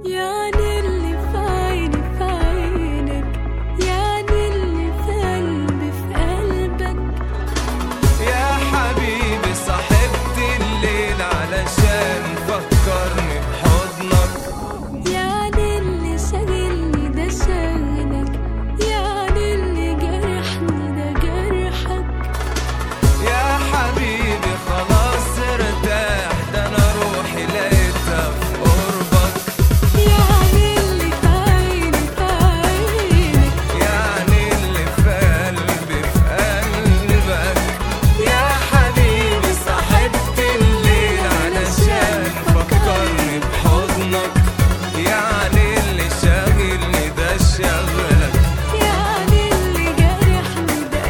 يعني اللي في عيني في عينك، يعني اللي في قلبي في قلبك. يا حبيبي صاحبت الليل علشان فكرني بحضنك، يعني اللي شاغلني ده شاغلك، يعني اللي جرحني ده جرحك. يا حبيبي خلاص ارتاح، ده انا روحي لقيتها في قربك. يعني اللي في عيني في عينك، يعني اللي في قلبي في قلبك. يا حبيبي صاحبت الليل علشان فكرني بحضنك، يعني اللي شاغلني ده شغلك، يعني اللي جرحني ده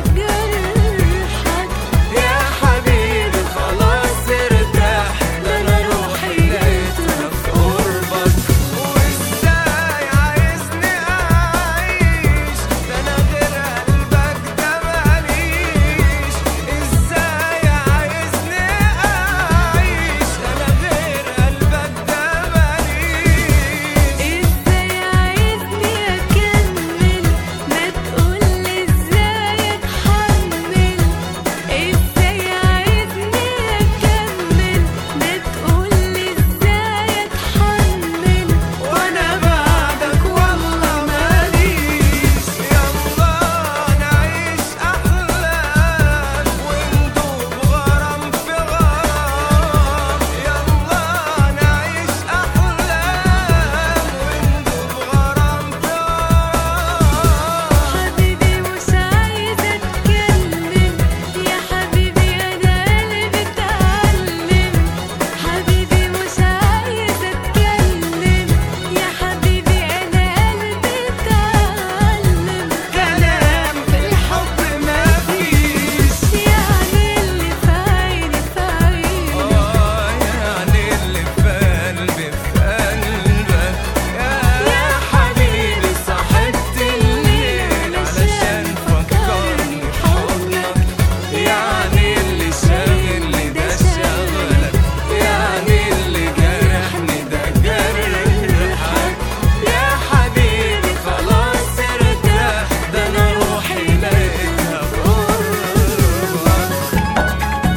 جرحك. يا حبيبي خلاص ارتاح، ده انا روحي لقيتها في قربك. وازاي عايزني اعيش، ده انا غير قلبك ده ماليش. ازاي عايزني اعيش، انا غير قلبك ده ماليش. ازاي عايزني اكمل، ما تقولي ازاي اتحمل. ازاي عايزني اكمل، ما تقولي ازاي اتحمل. وانا بعدك والله ماليش. يلا نعيش احلام وندوب غرام في غرام. يلا نعيش احلام وندوب غرام في غرام. حبيبي مش عايزة اتكلم، يا حبيبي انا قلبي اتعلم. حبيبي مش عايزة اتكلم، يا حبيبي انا قلبي اتعلم. كلام في الحب مفيش، يعني اللي في عيني في عينك، يعني اللي في قلبي في قلبك. يا حبيبي صاحبت الليل علشان فكرني بحضنك، يعني اللي شاغلني ده شغلك، يعني اللي جرحني ده جرحك. يا حبيبي خلاص ارتاح، ده انا روحي لقيتها في قربك.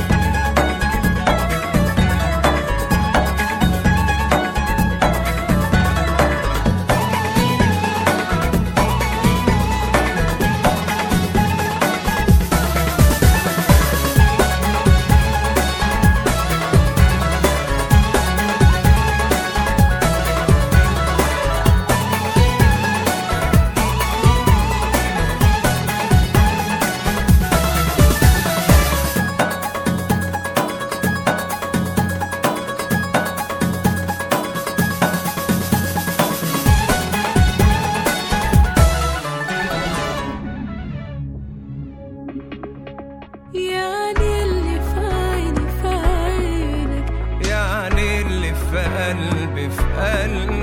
يعني اللي في عيني في عينك، يعني اللي في قلبي في قلبك.